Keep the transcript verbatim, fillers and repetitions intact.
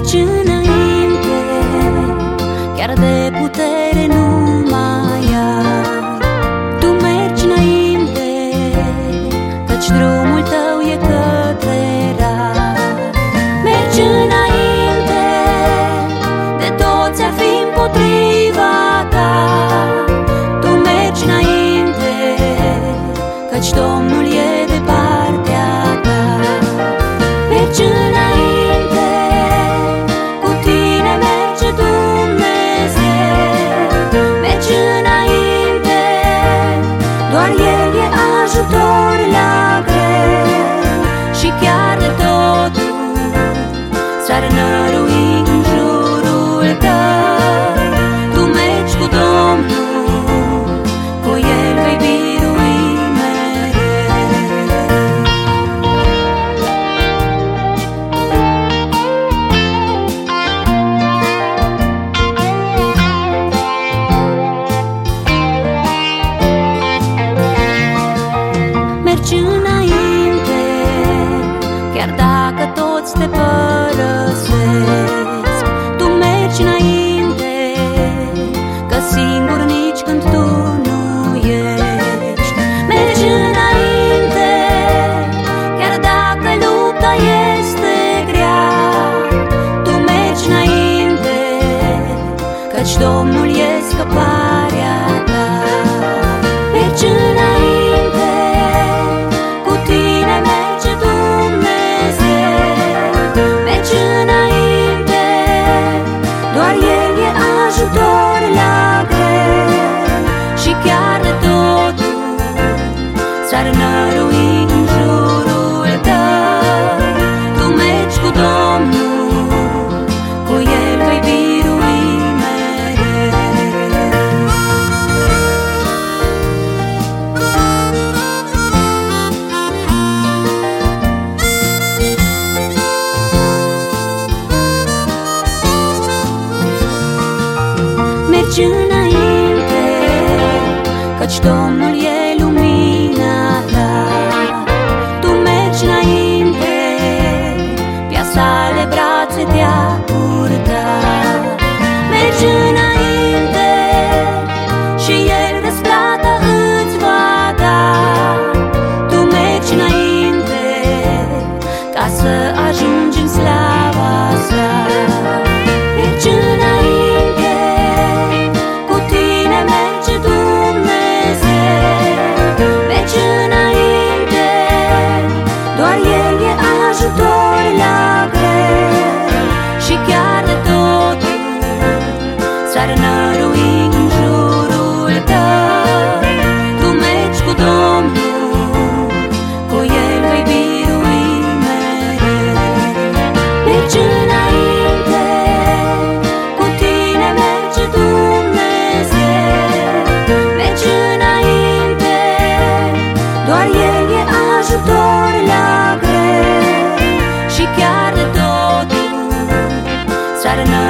Mergi înainte, chiar de putere nu mai ai. Tu mergi înainte, căci drumul tău e către rai. Mergi înainte, de toți ar fi împotriva ta. Tu mergi înainte, căci Domnul e de partea ta. Mergi înainte, cu tine merge Dumnezeu. Mergi înainte, doar El e ajutor la greu. Și chiar de totul s-ar nărui în jurul tău. Tu mergi cu Domnul, cu El vei birui mereu. Mergi înainte, chiar dacă toți te părăsesc. Tu mergi înainte, că singur nici când tu nu ești. Mergi înainte, chiar dacă lupta este grea. Tu mergi înainte, căci Domnul e scăparea ta. Mergi înainte, cu tine merge Dumnezeu. Mergi înainte, doar El e ajutor la greu. Și chiar de totul s-ar nărui în jurul tău. Tu mergi cu Domnul, cu El vei birui mereu. Mergi înainte, căci Domnul e lumina ta. Tu mergi înainte, pe-a sale brațe te-a purtat. Mergi înainte și El răsplata îți va da. Tu mergi înainte, ca să ajungi în slava sa. Mergi înainte, cu tine merge Dumnezeu. Mergi înainte, doar El e ajutor la greu. Și chiar de totul s-ar nărui în jurul tău. Tu mergi cu Domnul, cu El vei birui mereu. Mergi înainte, cu tine merge Dumnezeu. Mergi înainte, doar El e ajutor la greu. Și chiar de totul s-ar